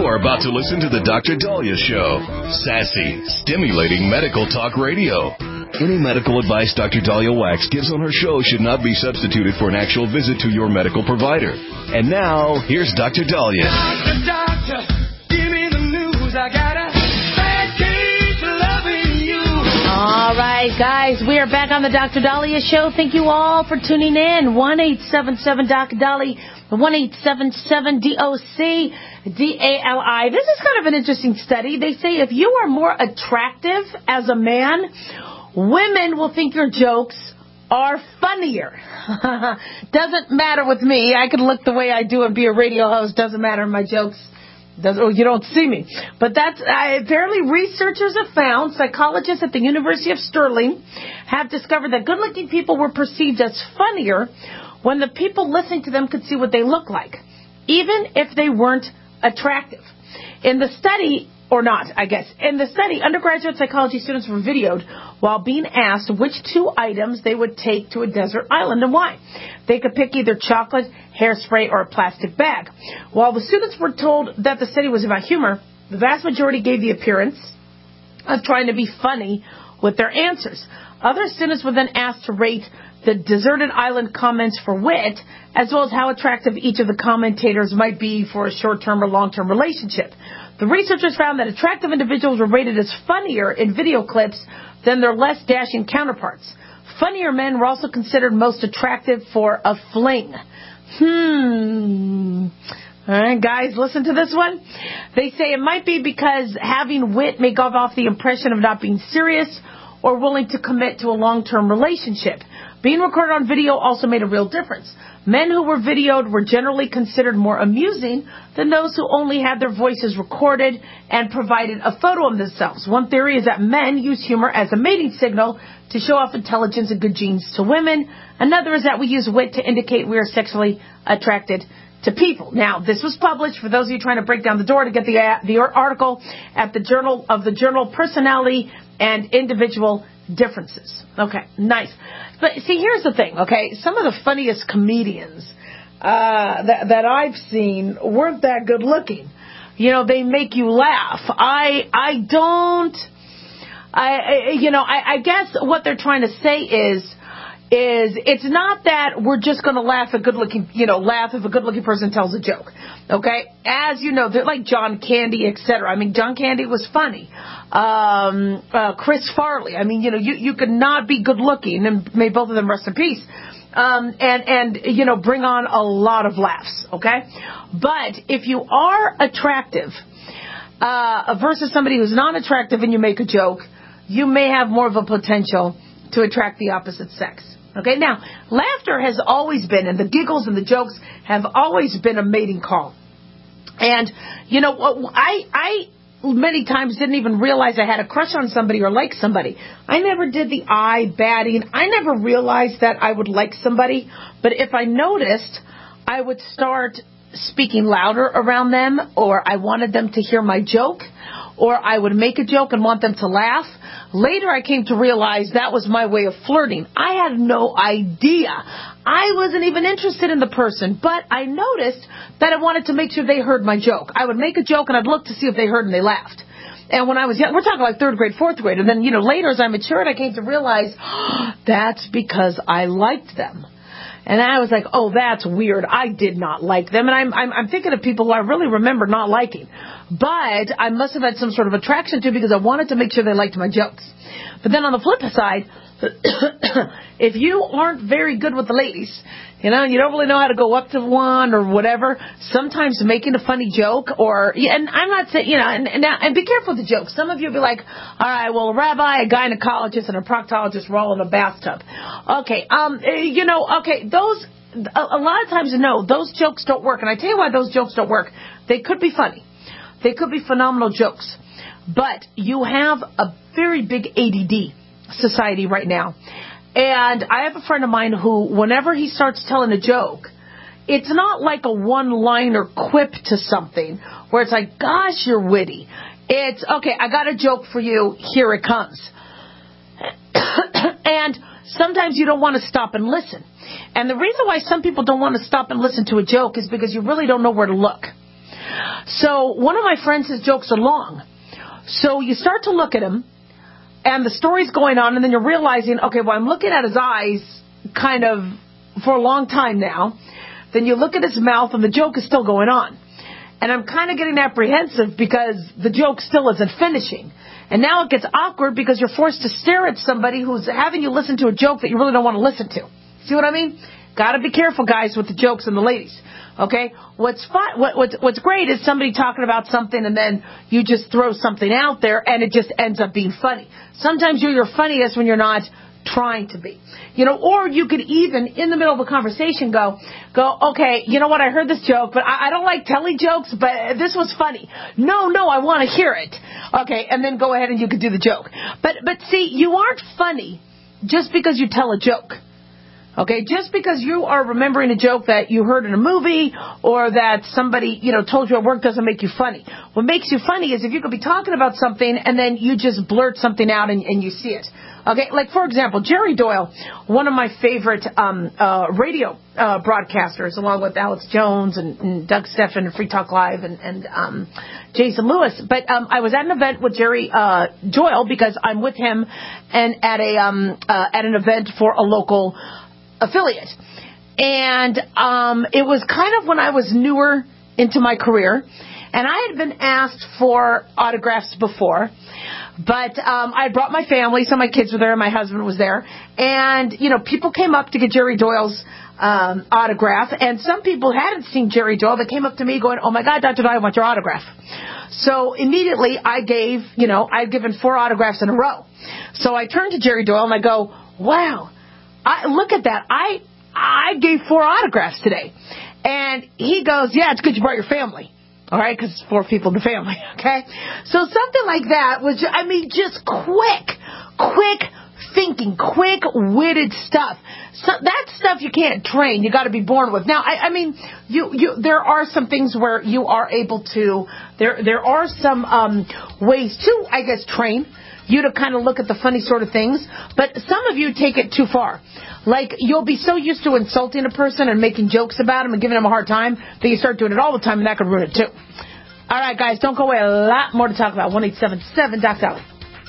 You're about to listen to the Dr. Daliah Show. Sassy, stimulating medical talk radio. Any medical advice Dr. Daliah Wax gives on her show should not be substituted for an actual visit to your medical provider. And now, here's Dr. Daliah. Doctor, give me the news. I got a bad case of loving you. All right, guys, we are back on the Dr. Daliah Show. Thank you all for tuning in. 1-877-Dr. 1-877-DOC-DALI. This is kind of an interesting study. They say if you are more attractive as a man, women will think your jokes are funnier. Doesn't matter with me. I can look the way I do and be a radio host. Doesn't matter. My jokes, you don't see me. But that's apparently researchers have found, psychologists at the University of Stirling have discovered that good-looking people were perceived as funnier when the people listening to them could see what they look like, even if they weren't attractive. In the study, or not, I guess. In the study, undergraduate psychology students were videoed while being asked which 2 items they would take to a desert island and why. They could pick either chocolate, hairspray, or a plastic bag. While the students were told that the study was about humor, the vast majority gave the appearance of trying to be funny with their answers. Other students were then asked to rate the deserted island comments for wit, as well as how attractive each of the commentators might be for a short-term or long-term relationship. The researchers found that attractive individuals were rated as funnier in video clips than their less dashing counterparts. Funnier men were also considered most attractive for a fling. All right, guys, listen to this one. They say it might be because having wit may give off the impression of not being serious or willing to commit to a long-term relationship. Being recorded on video also made a real difference. Men who were videoed were generally considered more amusing than those who only had their voices recorded and provided a photo of themselves. One theory is that men use humor as a mating signal to show off intelligence and good genes to women. Another is that we use wit to indicate we are sexually attracted to people. Now, this was published, for those of you trying to break down the door to get the article, at the journal Personality and Individual Differences. Okay, nice. But see, here's the thing, okay? Some of the funniest comedians that I've seen weren't that good looking. You know, they make you laugh. I guess what they're trying to say is it's not that we're just going to laugh if a good-looking person tells a joke, okay? As you know, they're like John Candy, etc. I mean, John Candy was funny. Chris Farley. I mean, you could not be good-looking, and may both of them rest in peace, and bring on a lot of laughs, okay? But if you are attractive versus somebody who's not attractive and you make a joke, you may have more of a potential to attract the opposite sex. Okay, now, laughter has always been, and the giggles and the jokes have always been a mating call. And, I many times didn't even realize I had a crush on somebody or like somebody. I never did the eye batting. I never realized that I would like somebody. But if I noticed, I would start speaking louder around them, or I wanted them to hear my joke, or I would make a joke and want them to laugh. Later, I came to realize that was my way of flirting. I had no idea. I wasn't even interested in the person, but I noticed that I wanted to make sure they heard my joke. I would make a joke, and I'd look to see if they heard and they laughed. And when I was young, we're talking like 3rd grade, 4th grade, and then, later as I matured, I came to realize that's because I liked them. And I was like, oh, that's weird. I did not like them. And I'm thinking of people who I really remember not liking. But I must have had some sort of attraction to because I wanted to make sure they liked my jokes. But then on the flip side, if you aren't very good with the ladies, you don't really know how to go up to one or whatever, sometimes making a funny joke and I'm not saying, and be careful with the jokes. Some of you will be like, all right, well, a rabbi, a gynecologist, and a proctologist were all in a bathtub. Okay, those, a lot of times, no, those jokes don't work. And I tell you why those jokes don't work. They could be funny. They could be phenomenal jokes. But you have a very big ADD society right now. And I have a friend of mine who, whenever he starts telling a joke, it's not like a one-liner quip to something where it's like, gosh, you're witty. It's, okay, I got a joke for you. Here it comes. And sometimes you don't want to stop and listen. And the reason why some people don't want to stop and listen to a joke is because you really don't know where to look. So one of my friends, his jokes are long. So you start to look at him, and the story's going on, and then you're realizing, okay, well, I'm looking at his eyes kind of for a long time now. Then you look at his mouth, and the joke is still going on. And I'm kind of getting apprehensive because the joke still isn't finishing. And now it gets awkward because you're forced to stare at somebody who's having you listen to a joke that you really don't want to listen to. See what I mean? Got to be careful, guys, with the jokes and the ladies. Okay? What's great is somebody talking about something and then you just throw something out there and it just ends up being funny. Sometimes you're your funniest when you're not trying to be. Or you could even, in the middle of a conversation, go, okay, you know what, I heard this joke, but I don't like telling jokes, but this was funny. No, I want to hear it. Okay, and then go ahead and you could do the joke. But see, you aren't funny just because you tell a joke. Okay, just because you are remembering a joke that you heard in a movie or that somebody, told you at work doesn't make you funny. What makes you funny is if you could be talking about something and then you just blurt something out and you see it. Okay, like, for example, Jerry Doyle, one of my favorite radio broadcasters, along with Alex Jones and Doug Stephan and Free Talk Live and Jason Lewis. But I was at an event with Jerry Doyle because I'm with him and at an event for a local affiliate. And it was kind of when I was newer into my career, and I had been asked for autographs before. But I brought my family, so my kids were there, and my husband was there. And, people came up to get Jerry Doyle's autograph. And some people hadn't seen Jerry Doyle. They came up to me going, oh, my God, Dr. Doyle, I want your autograph. So immediately I gave, I'd given 4 autographs in a row. So I turned to Jerry Doyle, and I go, wow, look at that. I gave 4 autographs today. And he goes, yeah, it's good you brought your family. All right, because it's 4 people in the family, okay? So something like that was, just quick thinking, quick-witted stuff. So that stuff you can't train. You got to be born with. Now, there are some things where you are able to. There are some ways to, I guess, train you to kind of look at the funny sort of things. But some of you take it too far. Like, you'll be so used to insulting a person and making jokes about him and giving him a hard time that you start doing it all the time, and that could ruin it, too. All right, guys, don't go away. A lot more to talk about. 1-877 Doc Sally.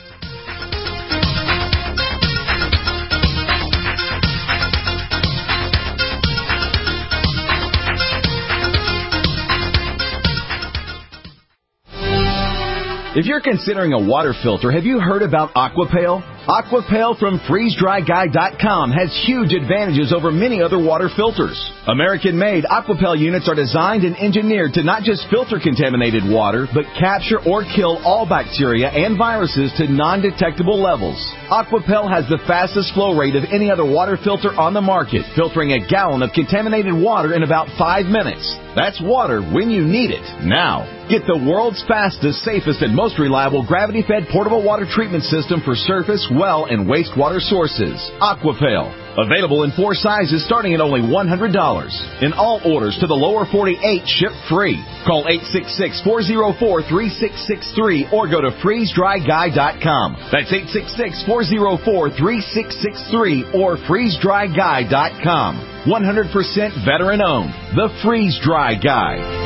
If you're considering a water filter, have you heard about Aquapale? Aquapale from FreezeDryGuy.com has huge advantages over many other water filters. American-made Aquapale units are designed and engineered to not just filter contaminated water, but capture or kill all bacteria and viruses to non-detectable levels. Aquapale has the fastest flow rate of any other water filter on the market, filtering a gallon of contaminated water in about 5 minutes. That's water when you need it, now. Get the world's fastest, safest, and most reliable gravity-fed portable water treatment system for surface, well, and wastewater sources. Aquapale. Available in 4 sizes starting at only $100. In all orders to the lower 48, ship free. Call 866-404-3663 or go to FreezeDryGuy.com. That's 866-404-3663 or FreezeDryGuy.com. 100% veteran-owned. The Freeze Dry Guy.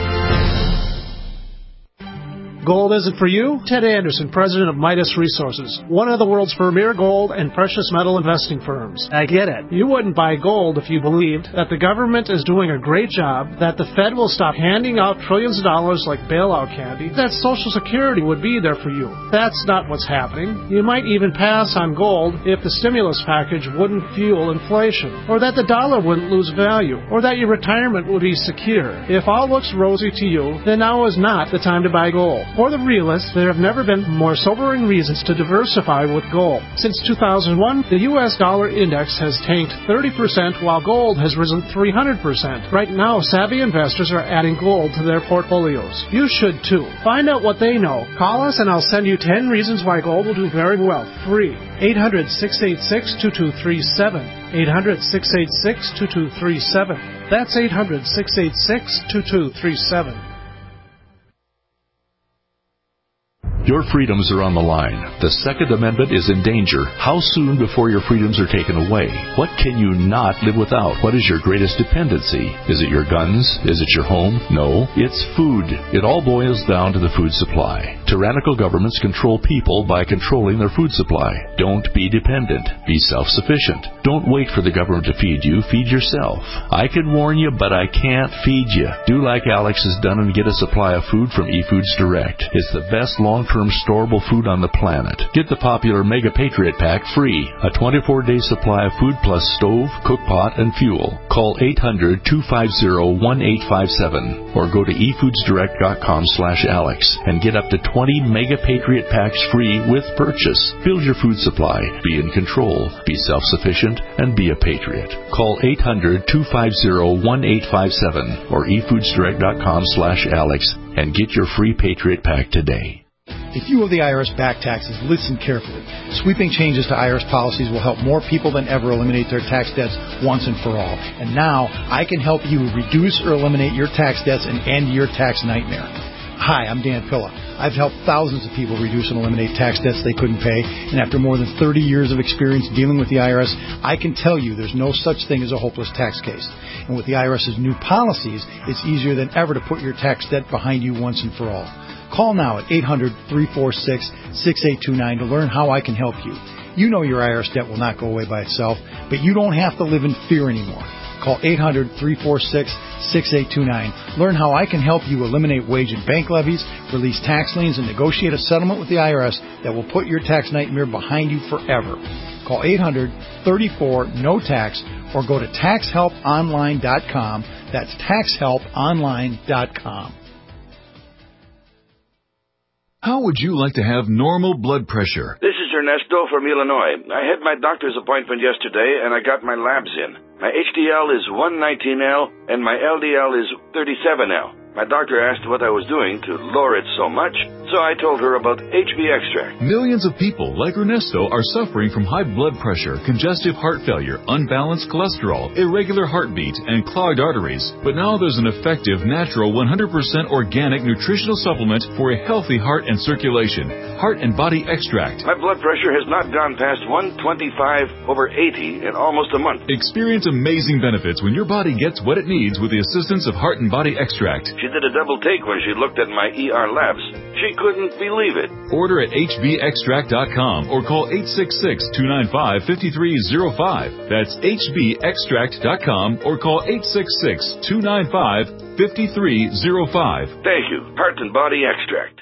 Gold isn't for you? Ted Anderson, president of Midas Resources, one of the world's premier gold and precious metal investing firms. I get it. You wouldn't buy gold if you believed that the government is doing a great job, that the Fed will stop handing out trillions of dollars like bailout candy, that Social Security would be there for you. That's not what's happening. You might even pass on gold if the stimulus package wouldn't fuel inflation, or that the dollar wouldn't lose value, or that your retirement would be secure. If all looks rosy to you, then now is not the time to buy gold. For the realists, there have never been more sobering reasons to diversify with gold. Since 2001, the U.S. dollar index has tanked 30% while gold has risen 300%. Right now, savvy investors are adding gold to their portfolios. You should too. Find out what they know. Call us and I'll send you 10 reasons why gold will do very well. Free. 800-686-2237. 800-686-2237. That's 800-686-2237. Your freedoms are on the line. The Second Amendment is in danger. How soon before your freedoms are taken away? What can you not live without? What is your greatest dependency? Is it your guns? Is it your home? No, it's food. It all boils down to the food supply. Tyrannical governments control people by controlling their food supply. Don't be dependent. Be self-sufficient. Don't wait for the government to feed you. Feed yourself. I can warn you, but I can't feed you. Do like Alex has done and get a supply of food from eFoods Direct. It's the best long-term storable food on the planet. Get the popular Mega Patriot Pack free. A 24-day supply of food plus stove, cook pot, and fuel. Call 800-250-1857 or go to efoodsdirect.com/Alex and get up to 20 Mega Patriot Packs free with purchase. Build your food supply. Be in control. Be self-sufficient and be a patriot. Call 800-250-1857 or efoodsdirect.com/Alex and get your free Patriot Pack today. If you owe the IRS back taxes, listen carefully. Sweeping changes to IRS policies will help more people than ever eliminate their tax debts once and for all. And now, I can help you reduce or eliminate your tax debts and end your tax nightmare. Hi, I'm Dan Pilla. I've helped thousands of people reduce and eliminate tax debts they couldn't pay, and after more than 30 years of experience dealing with the IRS, I can tell you there's no such thing as a hopeless tax case. And with the IRS's new policies, it's easier than ever to put your tax debt behind you once and for all. Call now at 800-346-6829 to learn how I can help you. You know your IRS debt will not go away by itself, but you don't have to live in fear anymore. Call 800-346-6829. Learn how I can help you eliminate wage and bank levies, release tax liens, and negotiate a settlement with the IRS that will put your tax nightmare behind you forever. Call 800-34-NO-TAX or go to taxhelponline.com. That's taxhelponline.com. How would you like to have normal blood pressure? This is Ernesto from Illinois. I had my doctor's appointment yesterday, and I got my labs in. My HDL is 119L, and my LDL is 37L. My doctor asked what I was doing to lower it so much, so I told her about HB Extract. Millions of people like Ernesto are suffering from high blood pressure, congestive heart failure, unbalanced cholesterol, irregular heartbeat, and clogged arteries. But now there's an effective, natural, 100% organic nutritional supplement for a healthy heart and circulation. Heart and Body Extract. My blood pressure has not gone past 125/80 in almost a month. Experience amazing benefits when your body gets what it needs with the assistance of Heart and Body Extract. She did a double take when she looked at my ER labs. She couldn't believe it. Order at hbextract.com or call 866-295-5305. That's hbextract.com or call 866-295-5305. Thank you. Heart and Body Extract.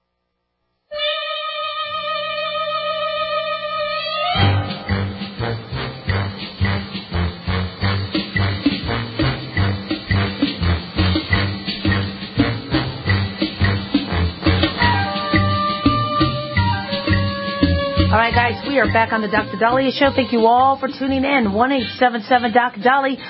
All right, guys, we are back on the Dr. Daliah Show. Thank you all for tuning in. 1-877-DOC-DALI,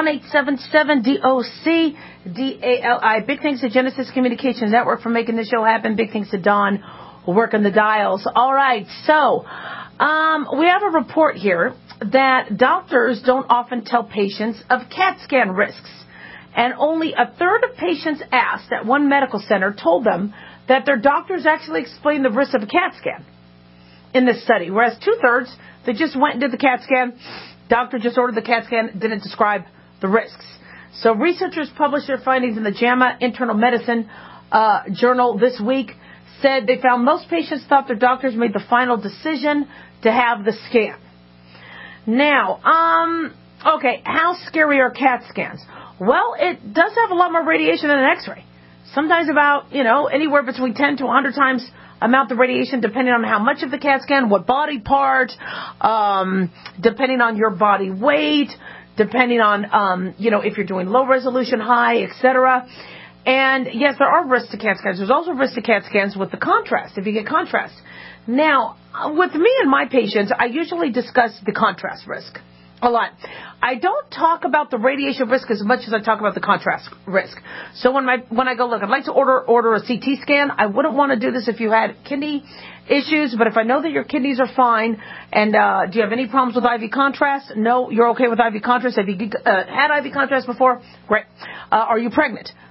1-877-DOC-DALI. Big thanks to Genesis Communications Network for making this show happen. Big thanks to Don who working the dials. All right, so we have a report here that doctors don't often tell patients of CAT scan risks. And only a third of patients asked at one medical center told them that their doctors actually explained the risks of a CAT scan in this study, whereas 2/3, they just went and did the CAT scan. Doctor just ordered the CAT scan, didn't describe the risks. So researchers published their findings in the JAMA Internal Medicine journal this week, said they found most patients thought their doctors made the final decision to have the scan. Now, okay, how scary are CAT scans? Well, it does have a lot more radiation than an X-ray. Sometimes about, anywhere between 10 to 100 times amount of radiation, depending on how much of the CAT scan, what body part, depending on your body weight, depending on, if you're doing low resolution, high, etc. And yes, there are risks to CAT scans. There's also risks to CAT scans with the contrast, if you get contrast. Now, with me and my patients, I usually discuss the contrast risk a lot. I don't talk about the radiation risk as much as I talk about the contrast risk. So when I go, look, I'd like to order a CT scan. I wouldn't want to do this if you had kidney issues, but if I know that your kidneys are fine, and do you have any problems with IV contrast? No, you're okay with IV contrast. Have you had IV contrast before? Great. Are you pregnant?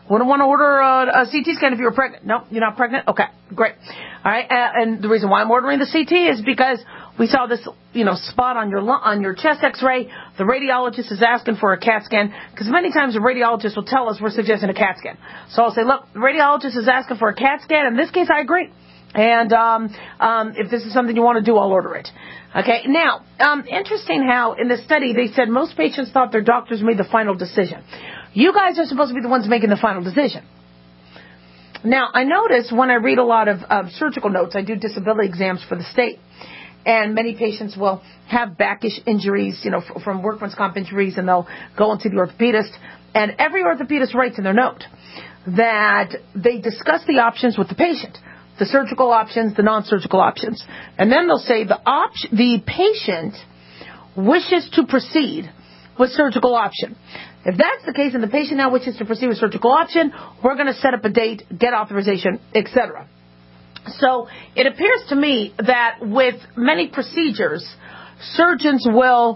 Wouldn't want to order a CT scan if you were pregnant. No, you're not pregnant? Okay, great. All right, and the reason why I'm ordering the CT is because we saw this, spot on your chest X-ray. The radiologist is asking for a CAT scan, because many times the radiologist will tell us we're suggesting a CAT scan. So I'll say, look, the radiologist is asking for a CAT scan. In this case, I agree. And if this is something you want to do, I'll order it. Okay, now, interesting how in the study they said most patients thought their doctors made the final decision. You guys are supposed to be the ones making the final decision. Now, I notice when I read a lot of surgical notes, I do disability exams for the state, and many patients will have backish injuries, from workman's comp injuries, and they'll go into the orthopedist, and every orthopedist writes in their note that they discuss the options with the patient, the surgical options, the non-surgical options, and then they'll say the patient wishes to proceed with surgical option. If that's the case and the patient now wishes to proceed with surgical option, we're going to set up a date, get authorization, etc. So it appears to me that with many procedures, surgeons will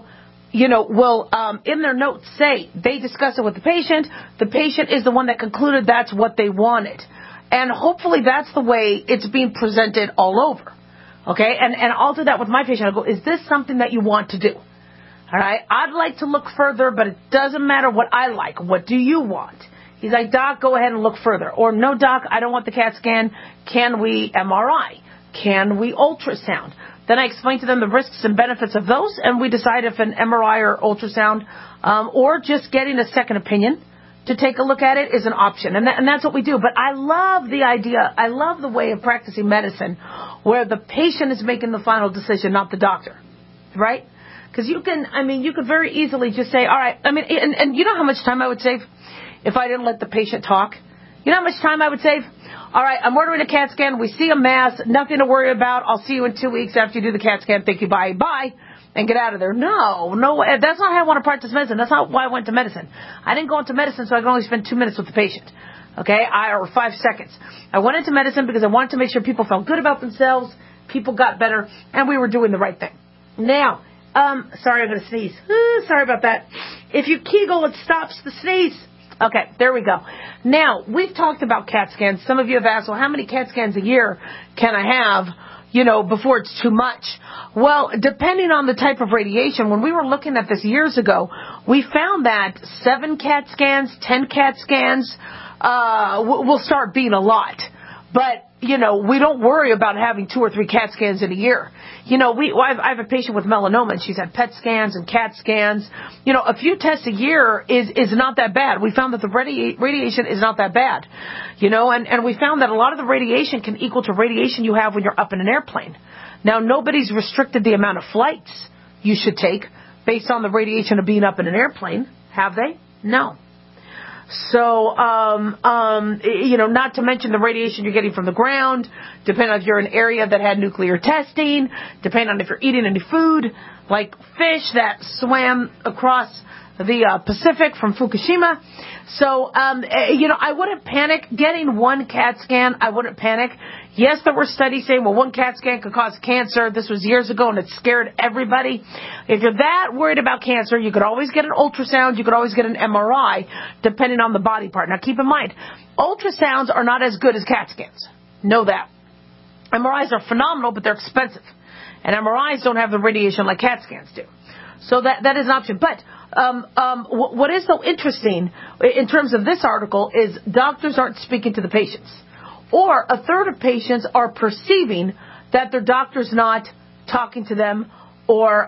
in their notes say they discuss it with the patient. The patient is the one that concluded that's what they wanted. And hopefully that's the way it's being presented all over. Okay? And I'll do that with my patient. I'll go, is this something that you want to do? All right, I'd like to look further, but it doesn't matter what I like. What do you want? He's like, Doc, go ahead and look further. Or, no, Doc, I don't want the CAT scan. Can we MRI? Can we ultrasound? Then I explain to them the risks and benefits of those, and we decide if an MRI or ultrasound or just getting a second opinion to take a look at it is an option. And that's what we do. But I love the idea. I love the way of practicing medicine where the patient is making the final decision, not the doctor. Right? Because you could very easily just say, all right, and you know how much time I would save if I didn't let the patient talk? You know how much time I would save? All right, I'm ordering a CAT scan. We see a mass, nothing to worry about. I'll see you in 2 weeks after you do the CAT scan. Thank you, bye, and get out of there. No, that's not how I want to practice medicine. That's not why I went to medicine. I didn't go into medicine so I could only spend 2 minutes with the patient. Okay, or 5 seconds. I went into medicine because I wanted to make sure people felt good about themselves, people got better, and we were doing the right thing. Now, sorry, I'm going to sneeze. Sorry about that. If you Kegel, it stops the sneeze. Okay, there we go. Now, we've talked about CAT scans. Some of you have asked, well, how many CAT scans a year can I have, before it's too much? Well, depending on the type of radiation, when we were looking at this years ago, we found that 7 CAT scans, 10 CAT scans, will start being a lot. But, we don't worry about having 2 or 3 CAT scans in a year. I have a patient with melanoma, and she's had PET scans and CAT scans. A few tests a year is not that bad. We found that the radiation is not that bad. And we found that a lot of the radiation can equal to radiation you have when you're up in an airplane. Now, nobody's restricted the amount of flights you should take based on the radiation of being up in an airplane, have they? No. So, not to mention the radiation you're getting from the ground, depending on if you're in an area that had nuclear testing, depending on if you're eating any food, like fish that swam across the Pacific from Fukushima. So, I wouldn't panic. Getting 1 CAT scan, I wouldn't panic. Yes, there were studies saying, well, 1 CAT scan could cause cancer. This was years ago, and it scared everybody. If you're that worried about cancer, you could always get an ultrasound. You could always get an MRI, depending on the body part. Now, keep in mind, ultrasounds are not as good as CAT scans. Know that. MRIs are phenomenal, but they're expensive. And MRIs don't have the radiation like CAT scans do. So that is an option. But what is so interesting in terms of this article is doctors aren't speaking to the patients. Or a third of patients are perceiving that their doctor's not talking to them or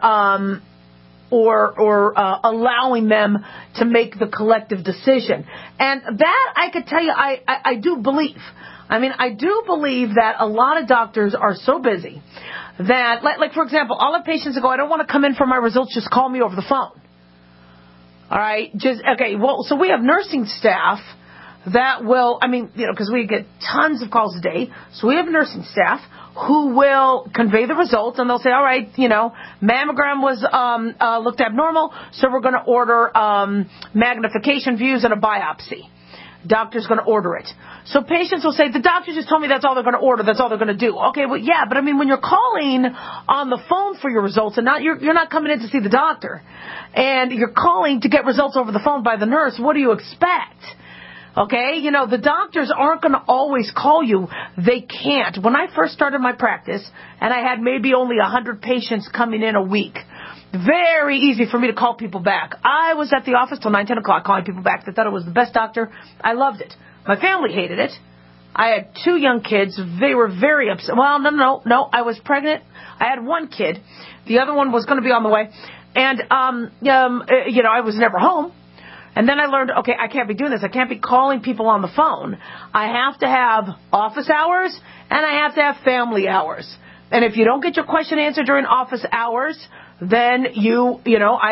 allowing them to make the collective decision. And that I could tell you I do believe. I do believe that a lot of doctors are so busy that, like for example, all the patients that go, I don't want to come in for my results, just call me over the phone. All right, so we have nursing staff that will, because we get tons of calls a day, so we have nursing staff who will convey the results, and they'll say, all right, mammogram was looked abnormal, so we're going to order magnification views and a biopsy. Doctor's going to order it. So patients will say, the doctor just told me that's all they're going to order, that's all they're going to do. Okay, well, yeah, but when you're calling on the phone for your results and you're not coming in to see the doctor, and you're calling to get results over the phone by the nurse, what do you expect? Okay? You know, the doctors aren't going to always call you. They can't. When I first started my practice, and I had maybe only 100 patients coming in a week, very easy for me to call people back. I was at the office till 9, 10 o'clock calling people back. They thought it was the best doctor. I loved it. My family hated it. I had 2 young kids. They were very upset. Well, no. I was pregnant. I had 1 kid. The other one was going to be on the way. And, you know, I was never home. And then I learned, okay, I can't be doing this. I can't be calling people on the phone. I have to have office hours, and I have to have family hours. And if you don't get your question answered during office hours, then you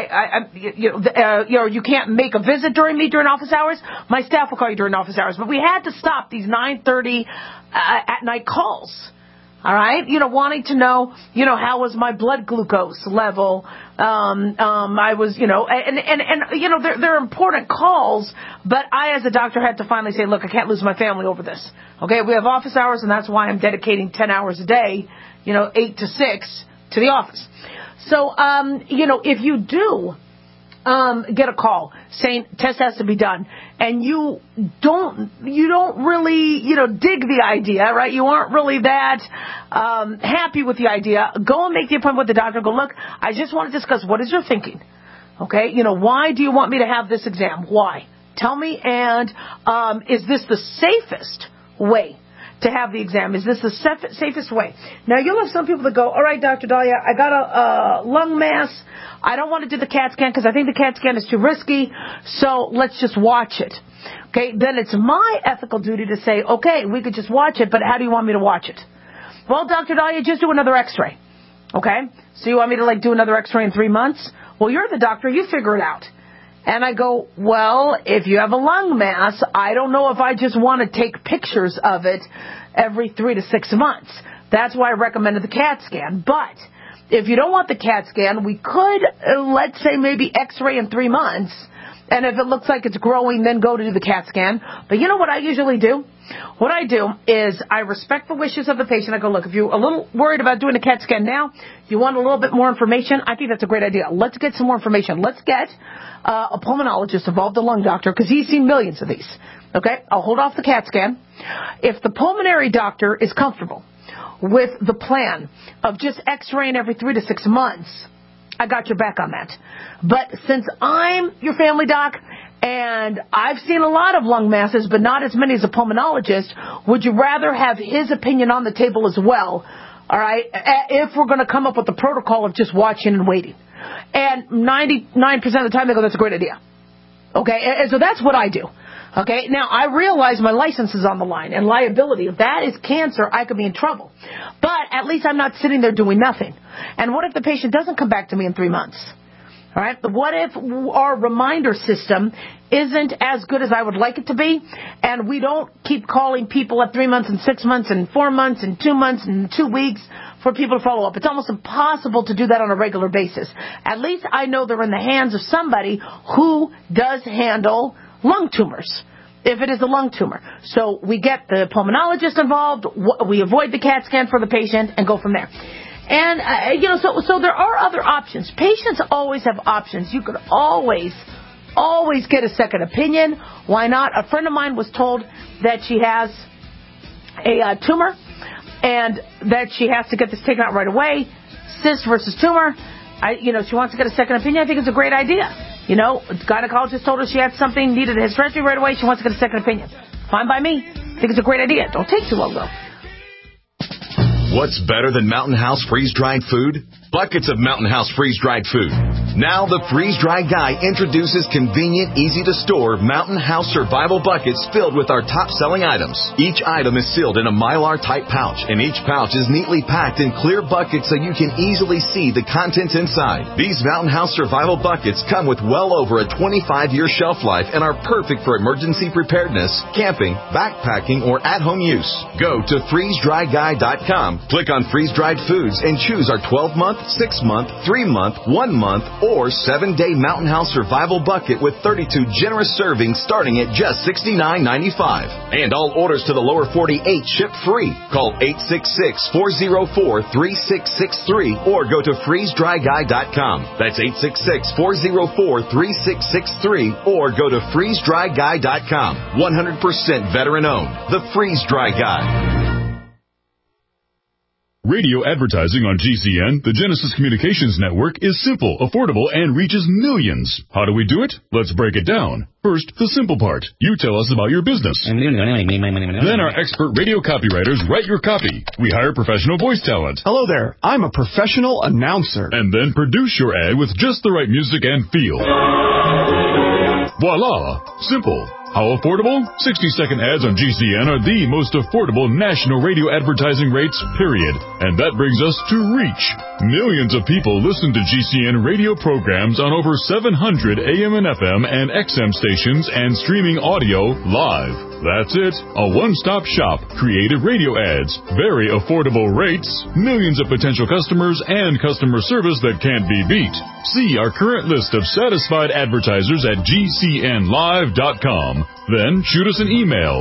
can't make a visit during office hours. My staff will call you during office hours. But we had to stop these 9:30 at night calls. All right, you know, wanting to know, you know, how was my blood glucose level? I was, you know, and you know, they're important calls, but I, as a doctor, had to finally say, look, I can't lose my family over this. Okay, we have office hours, and that's why I'm dedicating 10 hours a day, you know, 8 to 6 to the office. So, you know, if you do get a call saying test has to be done, and you don't really, you know, dig the idea, right? You aren't really that happy with the idea. Go and make the appointment with the doctor. Go, look, I just want to discuss what is your thinking. Okay, you know, why do you want me to have this exam? Why? Tell me, and is this the safest way to have the exam? Is this the safest way? Now, you'll have some people that go, all right, Dr. Dahlia, I got a lung mass. I don't want to do the CAT scan because I think the CAT scan is too risky, so let's just watch it. Okay, then it's my ethical duty to say, okay, we could just watch it, but how do you want me to watch it? Well, Dr. Dahlia, just do another x-ray. Okay, so you want me to, like, do another x-ray in 3 months? Well, you're the doctor, you figure it out. And I go, well, if you have a lung mass, I don't know if I just want to take pictures of it every 3 to 6 months. That's why I recommended the CAT scan. But if you don't want the CAT scan, we could, let's say, maybe x-ray in 3 months. And if it looks like it's growing, then go to do the CAT scan. But you know what I usually do? What I do is I respect the wishes of the patient. I go, look, if you're a little worried about doing a CAT scan now, you want a little bit more information, I think that's a great idea. Let's get some more information. Let's get a pulmonologist involved, a lung doctor, because he's seen millions of these. Okay? I'll hold off the CAT scan. If the pulmonary doctor is comfortable with the plan of just x-raying every 3 to 6 months, I got your back on that. But since I'm your family doc and I've seen a lot of lung masses, but not as many as a pulmonologist, would you rather have his opinion on the table as well, all right, if we're going to come up with the protocol of just watching and waiting? And 99% of the time they go, that's a great idea. Okay, and so that's what I do. Okay, now I realize my license is on the line and liability. If that is cancer, I could be in trouble. But at least I'm not sitting there doing nothing. And what if the patient doesn't come back to me in 3 months? All right, what if our reminder system isn't as good as I would like it to be, and we don't keep calling people at 3 months and 6 months and 4 months and 2 months and 2 weeks for people to follow up? It's almost impossible to do that on a regular basis. At least I know they're in the hands of somebody who does handle lung tumors, if it is a lung tumor. So we get the pulmonologist involved, we avoid the CAT scan for the patient, and go from there. And, so there are other options. Patients always have options. You could always get a second opinion. Why not? A friend of mine was told that she has a tumor and that she has to get this taken out right away. Cyst versus tumor. She wants to get a second opinion. I think it's a great idea. The gynecologist told her she had something, needed a hysterectomy right away. She wants to get a second opinion. Fine by me. I think it's a great idea. Don't take too long, though. What's better than Mountain House freeze-dried food? Buckets of Mountain House freeze-dried food. Now the freeze-dried guy introduces convenient, easy-to-store Mountain House survival buckets filled with our top-selling items. Each item is sealed in a Mylar-type pouch, and each pouch is neatly packed in clear buckets so you can easily see the contents inside. These Mountain House survival buckets come with well over a 25-year shelf life and are perfect for emergency preparedness, camping, backpacking, or at-home use. Go to freezedryguy.com, click on freeze-dried foods, and choose our 12-month, 6-month, 3-month, 1-month, or 7-day Mountain House Survival Bucket with 32 generous servings starting at just $69.95. And all orders to the lower 48 ship free. Call 866-404-3663 or go to freezedryguy.com. That's 866-404-3663 or go to freezedryguy.com. 100% veteran owned. The Freeze Dry Guy. Radio advertising on GCN, the Genesis Communications Network, is simple, affordable, and reaches millions. How do we do it? Let's break it down. First, the simple part. You tell us about your business. Then our expert radio copywriters write your copy. We hire professional voice talent. Hello there. I'm a professional announcer. And then produce your ad with just the right music and feel. Voila! Simple. How affordable? 60-second ads on GCN are the most affordable national radio advertising rates, period. And that brings us to reach. Millions of people listen to GCN radio programs on over 700 AM and FM and XM stations and streaming audio live. That's it. A one-stop shop. Creative radio ads. Very affordable rates. Millions of potential customers and customer service that can't be beat. See our current list of satisfied advertisers at GCNlive.com. Then shoot us an email.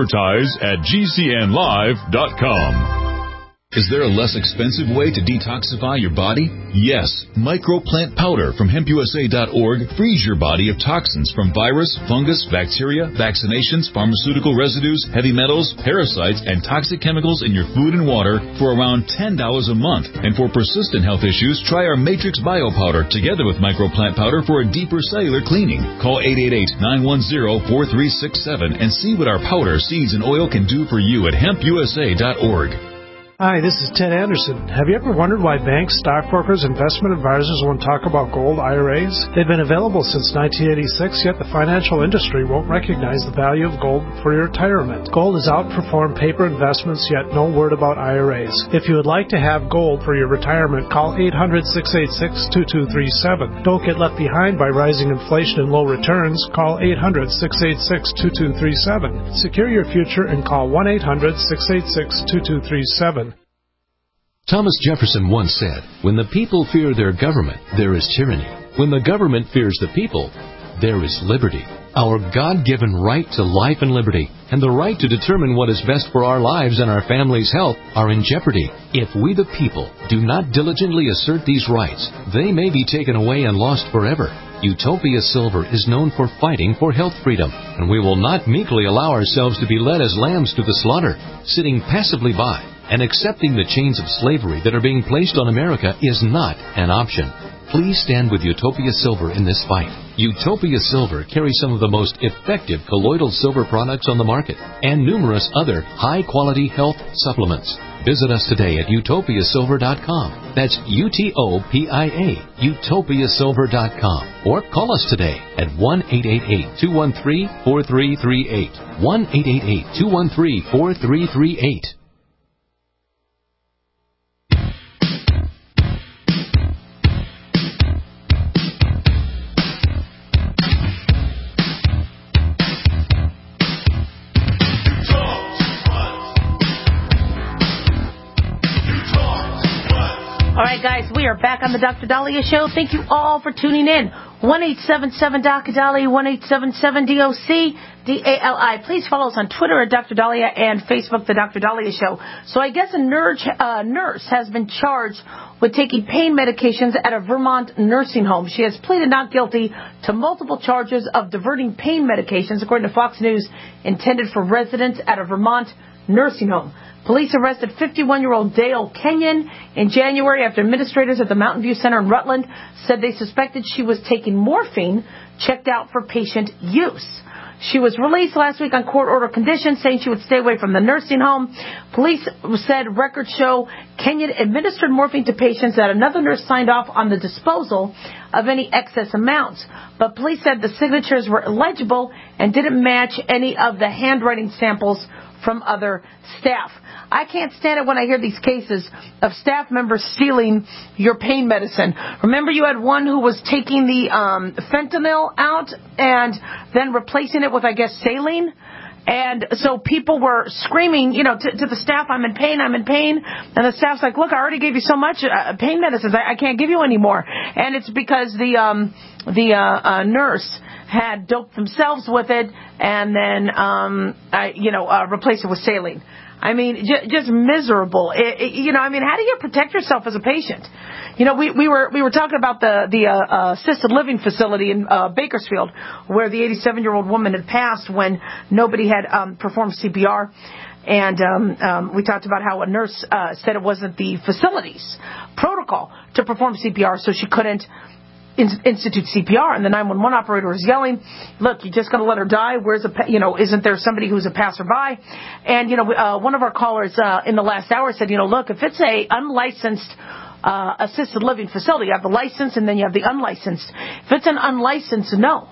advertise@GCNlive.com. Is there a less expensive way to detoxify your body? Yes. Microplant powder from hempusa.org frees your body of toxins from virus, fungus, bacteria, vaccinations, pharmaceutical residues, heavy metals, parasites, and toxic chemicals in your food and water for around $10 a month. And for persistent health issues, try our Matrix Bio Powder together with Microplant Powder for a deeper cellular cleaning. Call 888-910-4367 and see what our powder, seeds, and oil can do for you at hempusa.org. Hi, this is Ted Anderson. Have you ever wondered why banks, stockbrokers, investment advisors won't talk about gold IRAs? They've been available since 1986, yet the financial industry won't recognize the value of gold for your retirement. Gold has outperformed paper investments, yet no word about IRAs. If you would like to have gold for your retirement, call 800-686-2237. Don't get left behind by rising inflation and low returns. Call 800-686-2237. Secure your future and call 1-800-686-2237. Thomas Jefferson once said, "When the people fear their government, there is tyranny. When the government fears the people, there is liberty." Our God-given right to life and liberty and the right to determine what is best for our lives and our family's health are in jeopardy. If we the people do not diligently assert these rights, they may be taken away and lost forever. Utopia Silver is known for fighting for health freedom, and we will not meekly allow ourselves to be led as lambs to the slaughter, sitting passively by. And accepting the chains of slavery that are being placed on America is not an option. Please stand with Utopia Silver in this fight. Utopia Silver carries some of the most effective colloidal silver products on the market and numerous other high-quality health supplements. Visit us today at utopiasilver.com. That's UTOPIA, utopiasilver.com. Or call us today at 1-888-213-4338. 1-888-213-4338. All right, guys, we are back on the Dr. Dahlia Show. Thank you all for tuning in. 1-877-Dr. 1-877-DOC-DALI. Please follow us on Twitter at Dr. Dahlia and Facebook, The Dr. Dahlia Show. So I guess a nurse has been charged with taking pain medications at a Vermont nursing home. She has pleaded not guilty to multiple charges of diverting pain medications, according to Fox News, intended for residents at a Vermont nursing home. Police arrested 51-year-old Dale Kenyon in January after administrators at the Mountain View Center in Rutland said they suspected she was taking morphine checked out for patient use. She was released last week on court-order conditions, saying she would stay away from the nursing home. Police said records show Kenyon administered morphine to patients that another nurse signed off on the disposal of any excess amounts. But police said the signatures were illegible and didn't match any of the handwriting samples from other staff. I can't stand it when I hear these cases of staff members stealing your pain medicine. Remember you had one who was taking the fentanyl out and then replacing it with, I guess, saline? And so people were screaming, to the staff, I'm in pain. And the staff's like, look, I already gave you so much pain medicines. I can't give you any more. And it's because the nurse had doped themselves with it and then, replaced it with saline. I mean, just miserable. How do you protect yourself as a patient? We were talking about the assisted living facility in Bakersfield, where the 87-year-old woman had passed when nobody had performed CPR. And we talked about how a nurse said it wasn't the facility's protocol to perform CPR, so she couldn't institute CPR. And the 911 operator was yelling, look, you're just going to let her die? Isn't there somebody who's a passerby? And, one of our callers in the last hour said, look, if it's a unlicensed assisted living facility, you have the license and then you have the unlicensed. If it's an unlicensed, no.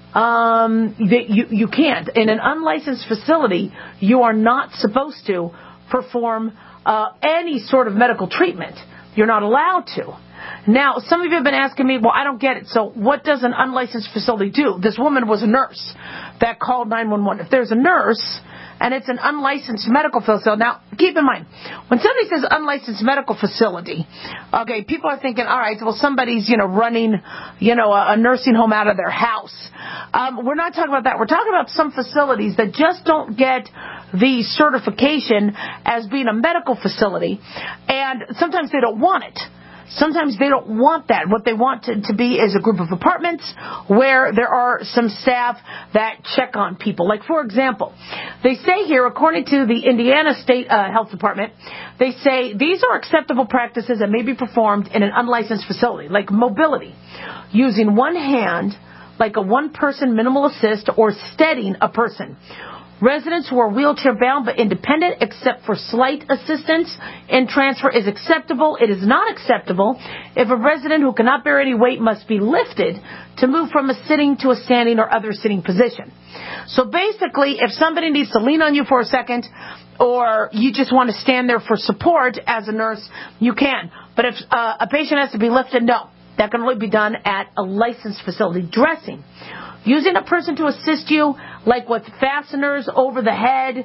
You can't. In an unlicensed facility, you are not supposed to perform any sort of medical treatment. You're not allowed to. Now, some of you have been asking me, well, I don't get it. So what does an unlicensed facility do? This woman was a nurse that called 911. If there's a nurse and it's an unlicensed medical facility, now keep in mind, when somebody says unlicensed medical facility, okay, people are thinking, all right, well, somebody's, running, a nursing home out of their house. We're not talking about that. We're talking about some facilities that just don't get the certification as being a medical facility, and sometimes they don't want it. Sometimes they don't want that. What they want to be is a group of apartments where there are some staff that check on people. Like, for example, they say here, according to the Indiana State Health Department, they say these are acceptable practices that may be performed in an unlicensed facility, like mobility, using one hand, like a one-person minimal assist, or steadying a person. Residents who are wheelchair-bound but independent, except for slight assistance in transfer, is acceptable. It is not acceptable if a resident who cannot bear any weight must be lifted to move from a sitting to a standing or other sitting position. So basically, if somebody needs to lean on you for a second, or you just want to stand there for support as a nurse, you can. But if a patient has to be lifted, no. That can only be done at a licensed facility. Dressing. Using a person to assist you, like with fasteners over the head,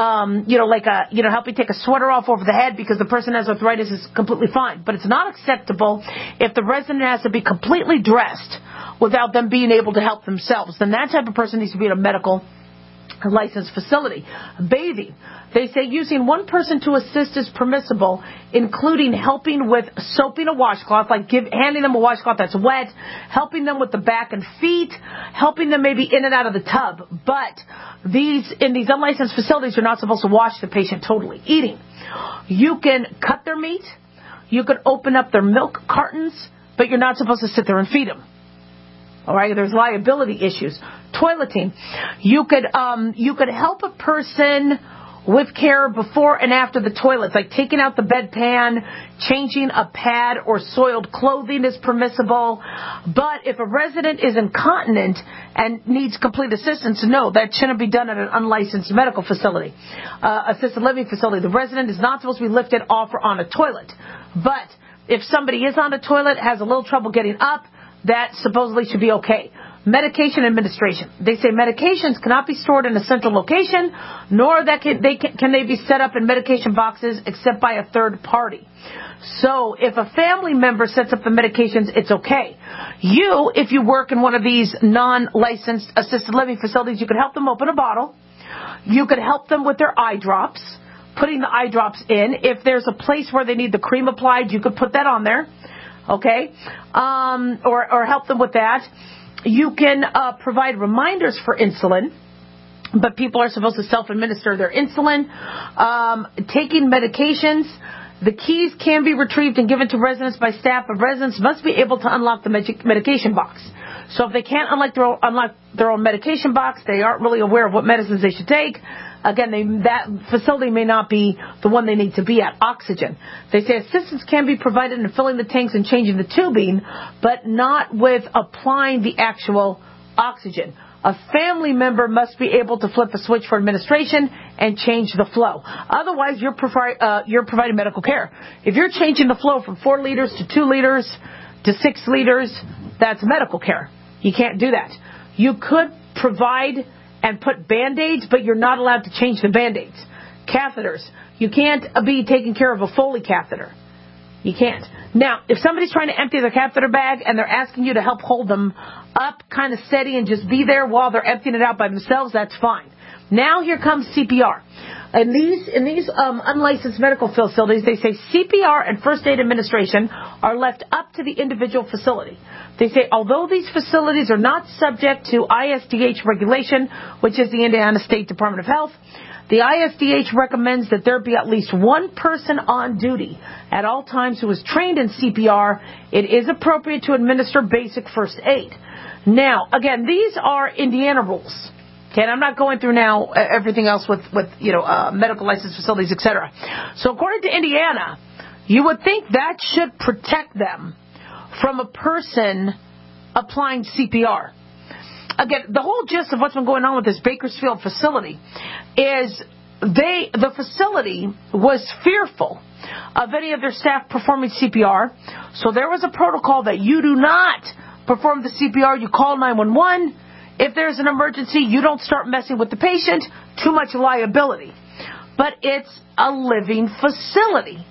help you take a sweater off over the head because the person has arthritis, is completely fine. But it's not acceptable if the resident has to be completely dressed without them being able to help themselves. Then that type of person needs to be in a medical licensed facility. Bathing. They say using one person to assist is permissible, including helping with soaping a washcloth, like handing them a washcloth that's wet, helping them with the back and feet, helping them maybe in and out of the tub. But in these unlicensed facilities, you're not supposed to wash the patient totally. Eating. You can cut their meat. You could open up their milk cartons, but you're not supposed to sit there and feed them. All right, there's liability issues. Toileting. You could help a person with care before and after the toilets, like taking out the bedpan, changing a pad, or soiled clothing is permissible. But if a resident is incontinent and needs complete assistance, no, that shouldn't be done at an unlicensed medical facility, assisted living facility. The resident is not supposed to be lifted off or on a toilet. But if somebody is on a toilet, has a little trouble getting up, that supposedly should be okay. Medication administration. They say medications cannot be stored in a central location, nor can they be set up in medication boxes except by a third party. So if a family member sets up the medications, it's okay. If you work in one of these non-licensed assisted living facilities, you could help them open a bottle. You could help them with their eye drops, putting the eye drops in. If there's a place where they need the cream applied, you could put that on there. Okay? Or help them with that. You can provide reminders for insulin, but people are supposed to self-administer their insulin. Taking medications. The keys can be retrieved and given to residents by staff, but residents must be able to unlock the medication box. So if they can't unlock their own medication box, they aren't really aware of what medicines they should take. Again, that facility may not be the one they need to be at. Oxygen. They say assistance can be provided in filling the tanks and changing the tubing, but not with applying the actual oxygen. A family member must be able to flip a switch for administration and change the flow. Otherwise, you're providing medical care. If you're changing the flow from 4 liters to 2 liters to 6 liters, that's medical care. You can't do that. You could provide and put Band-Aids, but you're not allowed to change the Band-Aids. Catheters. You can't be taking care of a Foley catheter. You can't. Now, if somebody's trying to empty their catheter bag and they're asking you to help hold them up kind of steady and just be there while they're emptying it out by themselves, that's fine. Now here comes CPR. In these unlicensed medical facilities, they say CPR and first aid administration are left up to the individual facility. They say, although these facilities are not subject to ISDH regulation, which is the Indiana State Department of Health, the ISDH recommends that there be at least one person on duty at all times who is trained in CPR. It is appropriate to administer basic first aid. Now, again, these are Indiana rules. Okay, and I'm not going through now everything else with medical license facilities, etc. So according to Indiana, you would think that should protect them from a person applying CPR. Again, the whole gist of what's been going on with this Bakersfield facility is the facility was fearful of any of their staff performing CPR. So there was a protocol that you do not perform the CPR. You call 911. If there's an emergency, you don't start messing with the patient. Too much liability. But it's a living facility.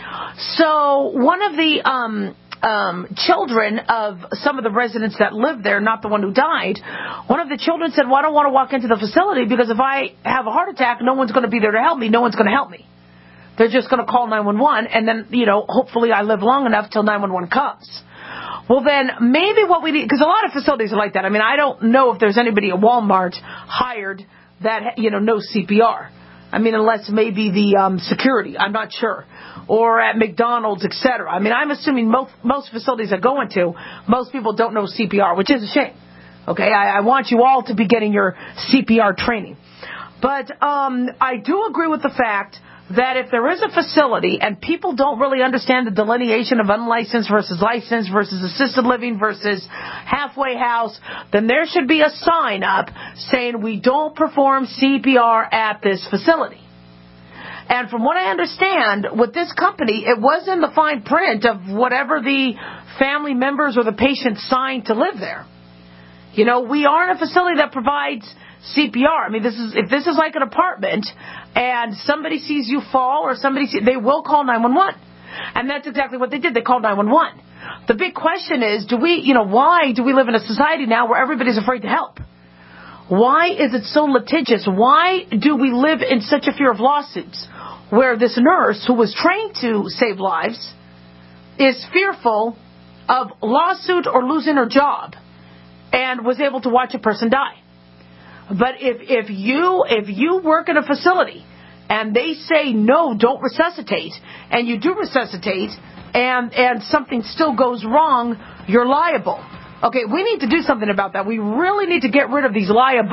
So one of the children of some of the residents that lived there, not the one who died, one of the children said, well, I don't want to walk into the facility because if I have a heart attack, no one's going to be there to help me. No one's going to help me. They're just going to call 911, and then, hopefully I live long enough till 911 comes. Well, then maybe what we need, because a lot of facilities are like that. I mean, I don't know if there's anybody at Walmart hired that, knows CPR. I mean, unless maybe the security. I'm not sure. Or at McDonald's, etc. I mean, I'm assuming most facilities I go into, most people don't know CPR, which is a shame. Okay, I want you all to be getting your CPR training. But I do agree with the fact that if there is a facility and people don't really understand the delineation of unlicensed versus licensed versus assisted living versus halfway house, then there should be a sign up saying we don't perform CPR at this facility. And from what I understand, with this company, it was in the fine print of whatever the family members or the patient signed to live there. We aren't a facility that provides CPR. I mean, if this is like an apartment and somebody sees you fall or they will call 911. And that's exactly what they did. They called 911. The big question is, why do we live in a society now where everybody's afraid to help? Why is it so litigious? Why do we live in such a fear of lawsuits where this nurse who was trained to save lives is fearful of lawsuit or losing her job and was able to watch a person die? But if you work in a facility and they say, no, don't resuscitate, and you do resuscitate and something still goes wrong, you're liable. Okay, we need to do something about that. We really need to get rid of these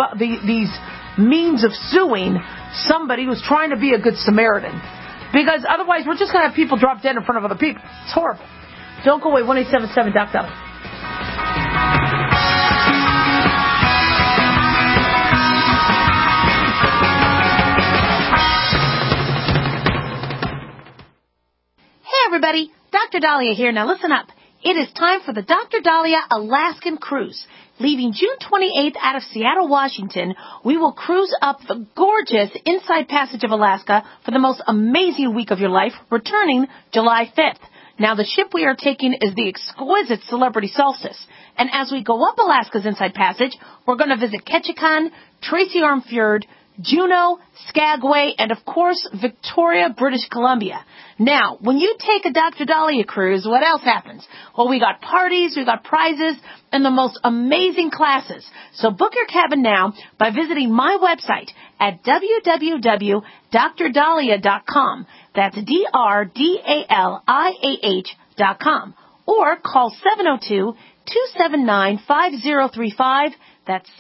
means of suing somebody who's trying to be a good Samaritan. Because otherwise we're just going to have people drop dead in front of other people. It's horrible. Don't go away. 1-877-DOC-DOLLAR. Everybody, Dr. Dahlia here. Now listen up. It is time for the Dr. Dahlia Alaskan Cruise. Leaving June 28th out of Seattle, Washington, we will cruise up the gorgeous Inside Passage of Alaska for the most amazing week of your life, returning July 5th. Now, the ship we are taking is the exquisite Celebrity Solstice. And as we go up Alaska's Inside Passage, we're going to visit Ketchikan, Tracy Arm Fjord, Juneau, Skagway, and of course, Victoria, British Columbia. Now, when you take a Dr. Dahlia cruise, what else happens? Well, we got parties, we got prizes, and the most amazing classes. So book your cabin now by visiting my website at www.drdahlia.com. That's DRDALIAH.com. Or call 702-279-5035. That's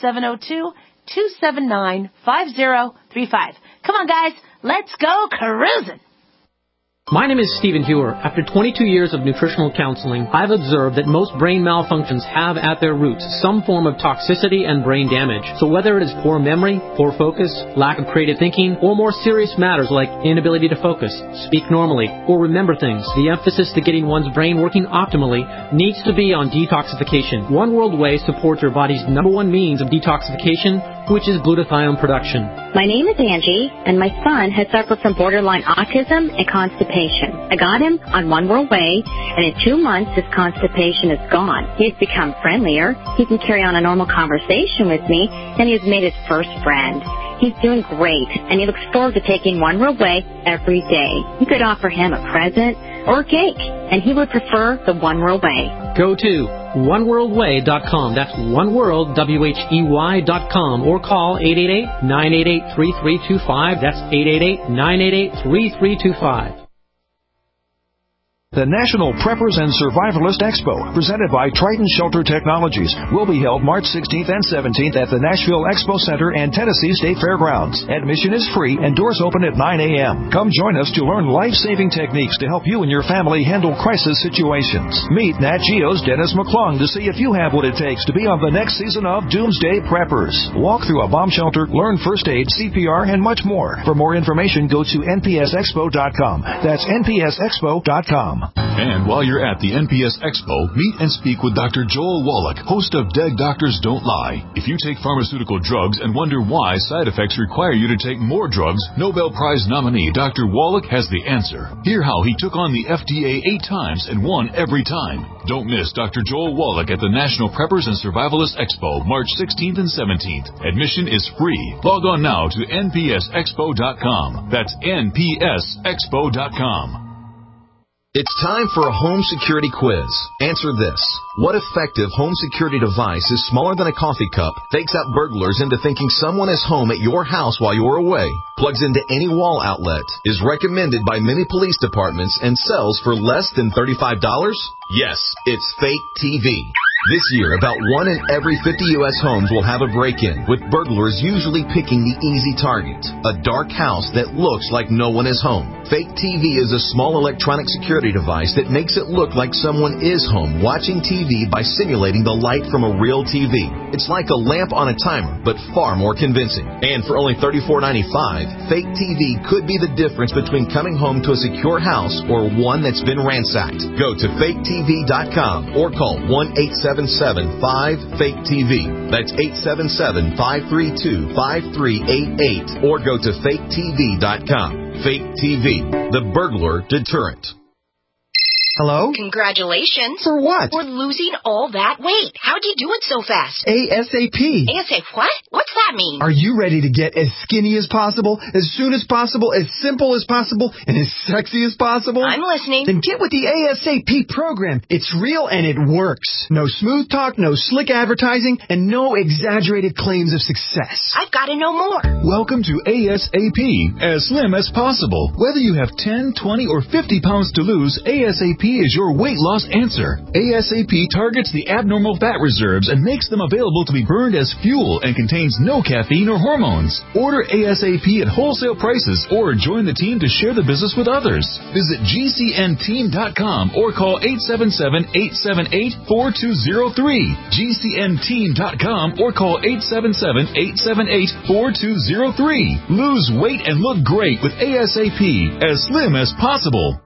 702-279-5035. Come on, guys. Let's go cruising. My name is Stephen Hewer. After 22 years of nutritional counseling, I've observed that most brain malfunctions have at their roots some form of toxicity and brain damage. So whether it is poor memory, poor focus, lack of creative thinking, or more serious matters like inability to focus, speak normally, or remember things, the emphasis to getting one's brain working optimally needs to be on detoxification. One World Way supports your body's #1 means of detoxification, which is glutathione production. My name is Angie, and my son has suffered from borderline autism and constipation. I got him on One World Way, and in 2 months, his constipation is gone. He's become friendlier. He can carry on a normal conversation with me, and he has made his first friend. He's doing great, and he looks forward to taking One World Way every day. You could offer him a present or a cake, and he would prefer the One World Way. Go to oneworldway.com. That's oneworld.com, or call 888-988-3325. That's 888-988-3325. The National Preppers and Survivalist Expo, presented by Triton Shelter Technologies, will be held March 16th and 17th at the Nashville Expo Center and Tennessee State Fairgrounds. Admission is free and doors open at 9 a.m. Come join us to learn life-saving techniques to help you and your family handle crisis situations. Meet Nat Geo's Dennis McClung to see if you have what it takes to be on the next season of Doomsday Preppers. Walk through a bomb shelter, learn first aid, CPR, and much more. For more information, go to npsexpo.com. That's npsexpo.com. And while you're at the NPS Expo, meet and speak with Dr. Joel Wallach, host of Dead Doctors Don't Lie. If you take pharmaceutical drugs and wonder why side effects require you to take more drugs, Nobel Prize nominee Dr. Wallach has the answer. Hear how he took on the FDA 8 times and won every time. Don't miss Dr. Joel Wallach at the National Preppers and Survivalist Expo, March 16th and 17th. Admission is free. Log on now to npsexpo.com. That's npsexpo.com. It's time for a home security quiz. Answer this. What effective home security device is smaller than a coffee cup, fakes out burglars into thinking someone is home at your house while you're away, plugs into any wall outlet, is recommended by many police departments, and sells for less than $35? Yes, it's Fake TV. This year, about 1 in every 50 U.S. homes will have a break-in, with burglars usually picking the easy target, a dark house that looks like no one is home. Fake TV is a small electronic security device that makes it look like someone is home watching TV by simulating the light from a real TV. It's like a lamp on a timer, but far more convincing. And for only $34.95, Fake TV could be the difference between coming home to a secure house or one that's been ransacked. Go to faketv.com or call 1-877-5-FAKE-TV. That's 877-532-5388 or go to faketv.com. Fake TV, the burglar deterrent. Hello? Congratulations. For what? For losing all that weight. How'd you do it so fast? ASAP. ASAP what? What's that mean? Are you ready to get as skinny as possible, as soon as possible, as simple as possible, and as sexy as possible? I'm listening. Then get with the ASAP program. It's real and it works. No smooth talk, no slick advertising, and no exaggerated claims of success. I've got to know more. Welcome to ASAP, as slim as possible. Whether you have 10, 20, or 50 pounds to lose, ASAP is your weight loss answer. ASAP targets the abnormal fat reserves and makes them available to be burned as fuel and contains no caffeine or hormones. Order ASAP at wholesale prices or join the team to share the business with others. Visit GCNteam.com or call 877-878-4203. GCNteam.com or call 877-878-4203. Lose weight and look great with ASAP, as slim as possible.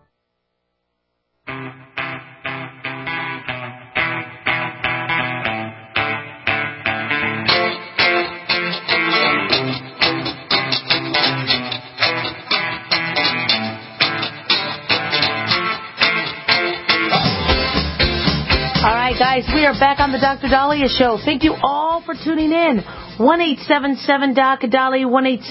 Guys, we are back on the Dr. Dahlia Show. Thank you all for tuning in. 1-877-DOC-DALI,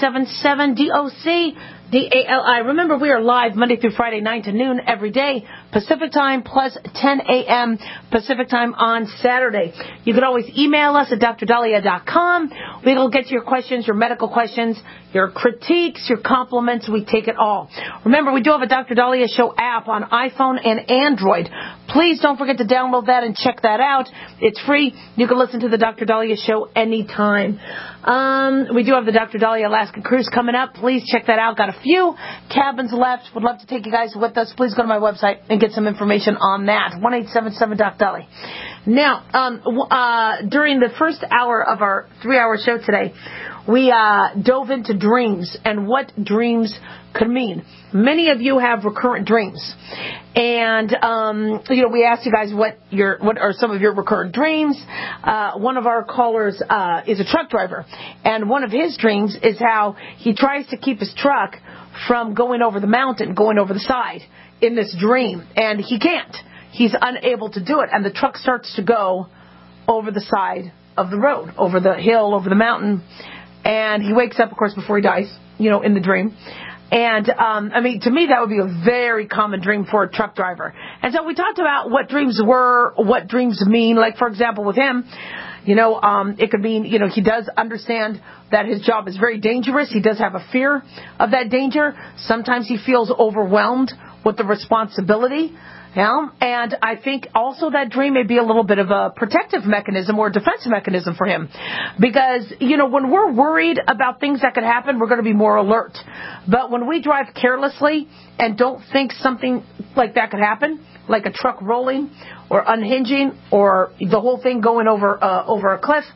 1-877-DOC-DALI. Remember, we are live Monday through Friday, 9 to noon every day, Pacific Time, plus 10 a.m. Pacific Time on Saturday. You can always email us at drdahlia.com. We will get to your questions, your medical questions, your critiques, your compliments. We take it all. Remember, we do have a Dr. Dahlia Show app on iPhone and Android. Please don't forget to download that and check that out. It's free. You can listen to the Dr. Dahlia Show anytime. We do have the Dr. Dahlia Alaska Cruise coming up. Please check that out. Got a few cabins left. Would love to take you guys with us. Please go to my website and get some information on that. 1-877-DOC-DALI. Now, during the first hour of our 3-hour show today, we dove into dreams and what dreams could mean. Many of you have recurrent dreams. And, we asked you guys what are some of your recurrent dreams. One of our callers is a truck driver. And one of his dreams is how he tries to keep his truck from going over the mountain, going over the side in this dream. And he can't. He's unable to do it. And the truck starts to go over the side of the road, over the hill, over the mountain. And he wakes up, of course, before he dies, in the dream. And, to me, that would be a very common dream for a truck driver. And so we talked about what dreams were, what dreams mean. Like, for example, with him, it could mean, he does understand that his job is very dangerous. He does have a fear of that danger. Sometimes he feels overwhelmed with the responsibility. Yeah, and I think also that dream may be a little bit of a protective mechanism or a defense mechanism for him. Because, when we're worried about things that could happen, we're going to be more alert. But when we drive carelessly and don't think something like that could happen, like a truck rolling or unhinging or the whole thing going over a cliff,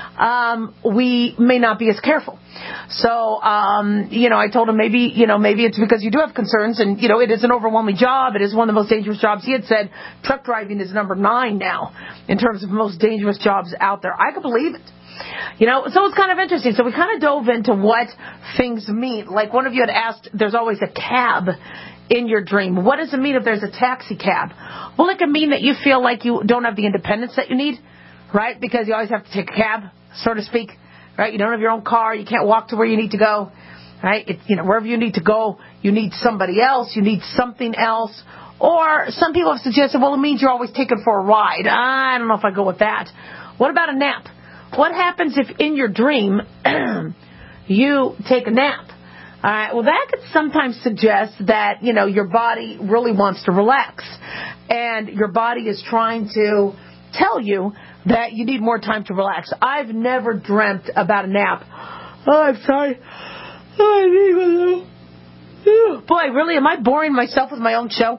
we may not be as careful. So, I told him maybe it's because you do have concerns and, it is an overwhelming job. It is one of the most dangerous jobs. He had said truck driving is number 9 now in terms of most dangerous jobs out there. I could believe it. So it's kind of interesting. So we kind of dove into what things mean. Like one of you had asked, there's always a cab in your dream. What does it mean if there's a taxi cab? Well, it can mean that you feel like you don't have the independence that you need, right? Because you always have to take a cab, so to speak, right? You don't have your own car. You can't walk to where you need to go, right? Wherever you need to go, you need somebody else. You need something else. Or some people have suggested, well, it means you're always taken for a ride. I don't know if I go with that. What about a nap? What happens if in your dream you take a nap? All right, well, that could sometimes suggest that, your body really wants to relax. And your body is trying to tell you that you need more time to relax. I've never dreamt about a nap. Oh, I'm sorry. Oh, I need one though. Boy, really, am I boring myself with my own show?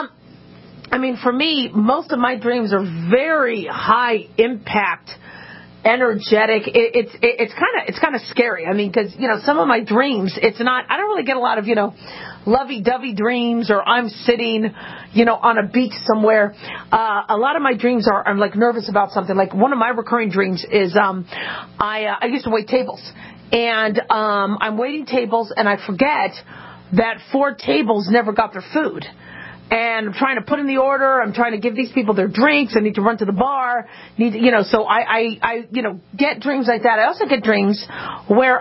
For me, most of my dreams are very high impact, energetic. It's kind of scary. Because some of my dreams, it's not. I don't really get a lot of lovey-dovey dreams, or I'm sitting on a beach somewhere. A lot of my dreams are I'm like nervous about something. Like one of my recurring dreams is I used to wait tables, and I'm waiting tables, and I forget that 4 tables never got their food. And I'm trying to put in the order. I'm trying to give these people their drinks. I need to run to the bar. So I get dreams like that. I also get dreams where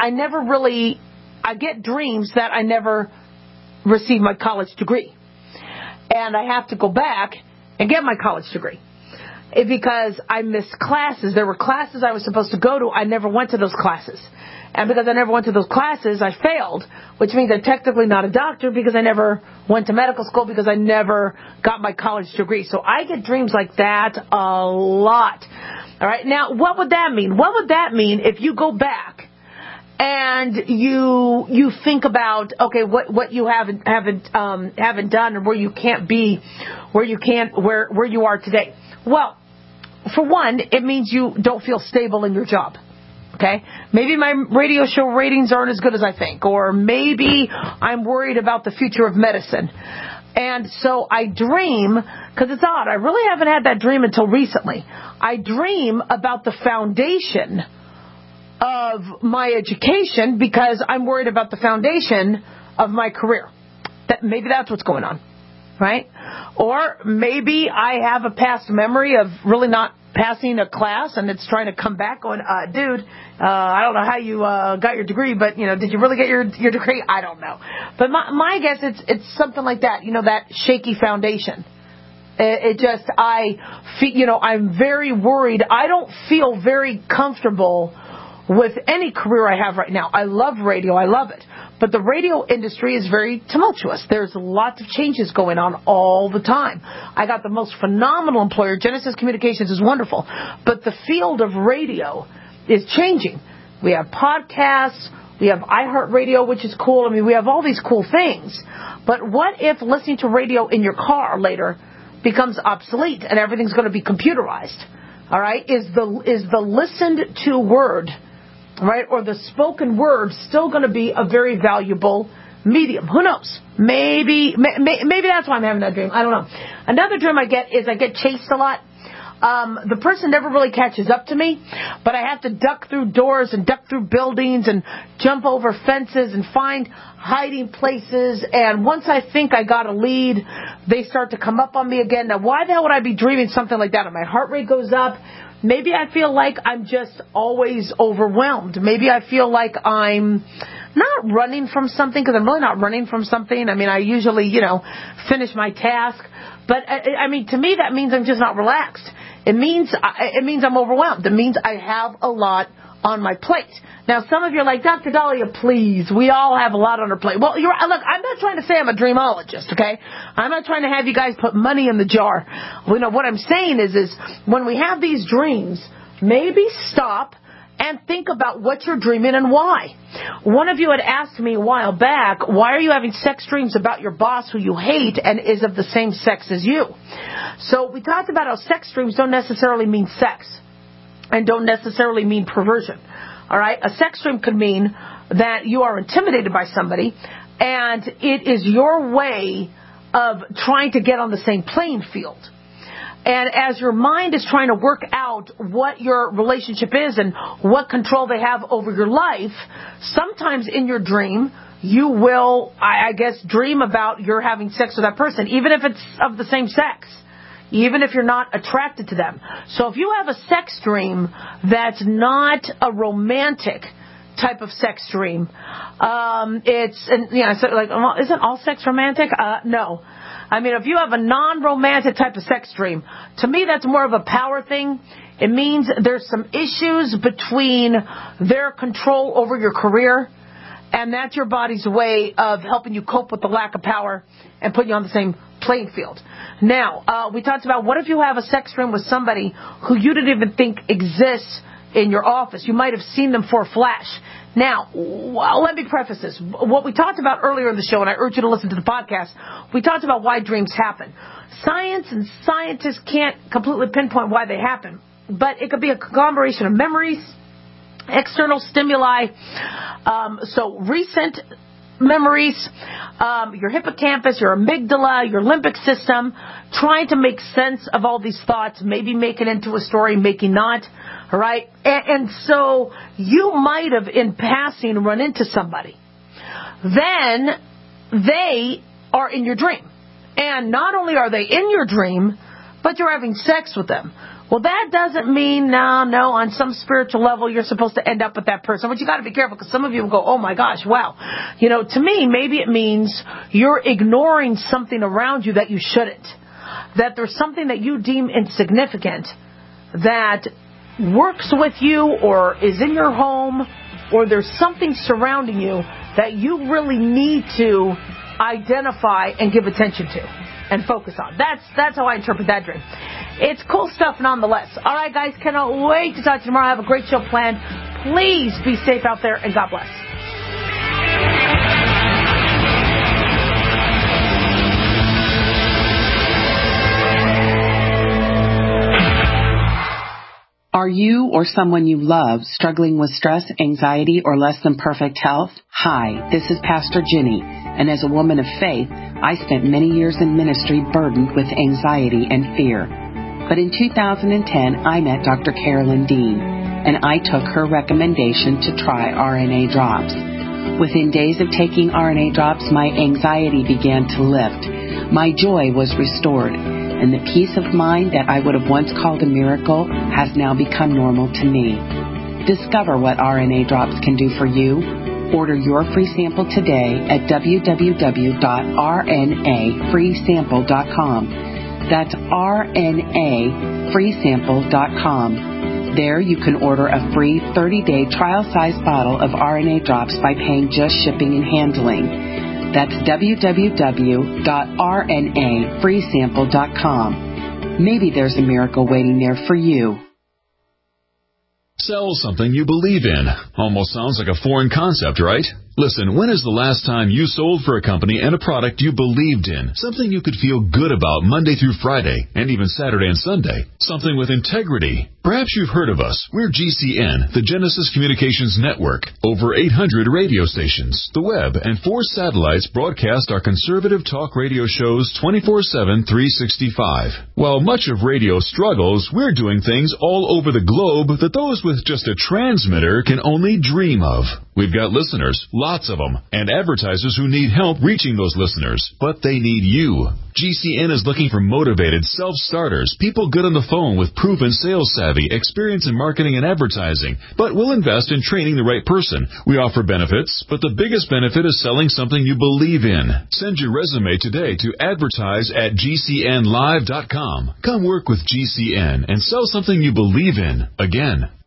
I get dreams that I never received my college degree. And I have to go back and get my college degree. Because I missed classes. There were classes I was supposed to go to. I never went to those classes. And because I never went to those classes, I failed, which means I'm technically not a doctor because I never went to medical school because I never got my college degree. So I get dreams like that a lot. All right. Now, what would that mean? What would that mean if you go back and you think about, okay, what you haven't done, or where you can't be, where you are today? Well, for one, it means you don't feel stable in your job. Okay, maybe my radio show ratings aren't as good as I think, or maybe I'm worried about the future of medicine. And so I dream, because it's odd, I really haven't had that dream until recently. I dream about the foundation of my education because I'm worried about the foundation of my career. Maybe that's what's going on, right? Or maybe I have a past memory of really not passing a class, and it's trying to come back going, dude, I don't know how you got your degree, but, did you really get your degree? I don't know. But my guess, it's something like that, that shaky foundation. I'm very worried. I don't feel very comfortable with any career I have right now. I love radio. I love it. But the radio industry is very tumultuous. There's lots of changes going on all the time. I got the most phenomenal employer. Genesis Communications is wonderful. But the field of radio is changing. We have podcasts. We have iHeartRadio, which is cool. We have all these cool things. But what if listening to radio in your car later becomes obsolete and everything's going to be computerized? All right? Is the listened to word right? Or the spoken word still going to be a very valuable medium. Who knows? Maybe that's why I'm having that dream. I don't know. Another dream I get is I get chased a lot. The person never really catches up to me, but I have to duck through doors and duck through buildings and jump over fences and find hiding places. And once I think I got a lead, they start to come up on me again. Now, why the hell would I be dreaming something like that? And my heart rate goes up. Maybe I feel like I'm just always overwhelmed. Maybe I feel like I'm not running from something, because I'm really not running from something. I mean, I usually, finish my task. But, to me, that means I'm just not relaxed. It means I'm overwhelmed. It means I have a lot on my plate. Now, some of you are like, Dr. Dahlia, please, we all have a lot on our plate. Well, look, I'm not trying to say I'm a dreamologist, okay? I'm not trying to have you guys put money in the jar. What I'm saying is when we have these dreams, maybe stop and think about what you're dreaming and why. One of you had asked me a while back, why are you having sex dreams about your boss who you hate and is of the same sex as you? So we talked about how sex dreams don't necessarily mean sex and don't necessarily mean perversion. All right? A sex dream could mean that you are intimidated by somebody and it is your way of trying to get on the same playing field. And as your mind is trying to work out what your relationship is and what control they have over your life, sometimes in your dream, you will, I guess, dream about you're having sex with that person, even if it's of the same sex, even if you're not attracted to them. So if you have a sex dream that's not a romantic type of sex dream, isn't all sex romantic? No. If you have a non-romantic type of sex dream, to me that's more of a power thing. It means there's some issues between their control over your career, and that's your body's way of helping you cope with the lack of power and putting you on the same playing field. Now, we talked about what if you have a sex dream with somebody who you didn't even think exists in your office. You might have seen them for a flash. Now, let me preface this. What we talked about earlier in the show, and I urge you to listen to the podcast, we talked about why dreams happen. Science and scientists can't completely pinpoint why they happen, but it could be a conglomeration of memories, external stimuli, so recent memories, your hippocampus, your amygdala, your limbic system, trying to make sense of all these thoughts, maybe make it into a story, maybe not. All right? And so you might have, in passing, run into somebody. Then they are in your dream. And not only are they in your dream, but you're having sex with them. Well, that doesn't mean, no, on some spiritual level, you're supposed to end up with that person. But you got to be careful, because some of you will go, oh my gosh, wow. To me, maybe it means you're ignoring something around you that you shouldn't. That there's something that you deem insignificant that works with you or is in your home, or there's something surrounding you that you really need to identify and give attention to and focus on. That's how I interpret that dream. It's cool stuff nonetheless. All right, guys, cannot wait to talk to you tomorrow. Have a great show planned. Please be safe out there, and God bless. Are you or someone you love struggling with stress, anxiety, or less than perfect health? Hi, this is Pastor Jenny, and as a woman of faith, I spent many years in ministry burdened with anxiety and fear. But in 2010, I met Dr. Carolyn Dean, and I took her recommendation to try RNA drops. Within days of taking RNA drops, my anxiety began to lift. My joy was restored, and the peace of mind that I would have once called a miracle has now become normal to me. Discover what RNA drops can do for you. Order your free sample today at www.rnafreesample.com. That's rnafreesample.com. There you can order a free 30-day trial-size bottle of RNA drops by paying just shipping and handling. That's www.rnafreesample.com. Maybe there's a miracle waiting there for you. Sell something you believe in. Almost sounds like a foreign concept, right? Listen, when is the last time you sold for a company and a product you believed in? Something you could feel good about Monday through Friday, and even Saturday and Sunday. Something with integrity. Perhaps you've heard of us. We're GCN, the Genesis Communications Network. Over 800 radio stations, the web, and 4 satellites broadcast our conservative talk radio shows 24/7, 365. While much of radio struggles, we're doing things all over the globe that those with just a transmitter can only dream of. We've got listeners, lots of them, and advertisers who need help reaching those listeners, but they need you. GCN is looking for motivated self-starters, people good on the phone with proven sales savvy, experience in marketing and advertising, but we'll invest in training the right person. We offer benefits, but the biggest benefit is selling something you believe in. Send your resume today to advertise@gcnlive.com. Come work with GCN and sell something you believe in. Again,